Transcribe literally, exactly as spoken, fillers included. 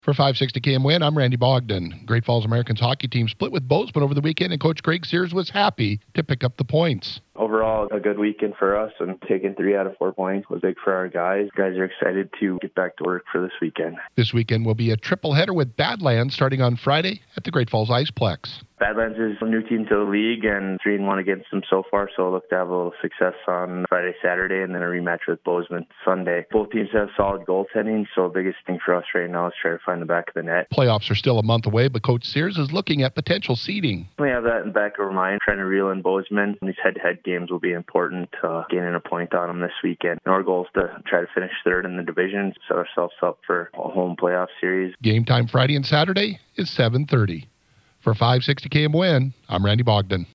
For five sixty K M Win, I'm Randy Bogdan. Great Falls Americans hockey team split with Bozeman over the weekend, and Coach Greg Sears was happy to pick up the points. Overall, a good weekend for us, and taking three out of four points was big for our guys. Guys are excited to get back to work for this weekend. This weekend will be a triple header with Badlands starting on Friday at the Great Falls Iceplex. Badlands is a new team to the league and three and one against them so far, so I'll look to have a little success on Friday, Saturday, and then a rematch with Bozeman Sunday. Both teams have solid goaltending, so the biggest thing for us right now is try to find the back of the net. Playoffs are still a month away, but Coach Sears is looking at potential seeding. We have that in the back of our mind, trying to reel in Bozeman. These head-to-head games will be important, uh, gaining a point on them this weekend. And our goal is to try to finish third in the division, set ourselves up for a home playoff series. Game time Friday and Saturday is seven thirty. For five sixty K M Win, I'm Randy Bogdan.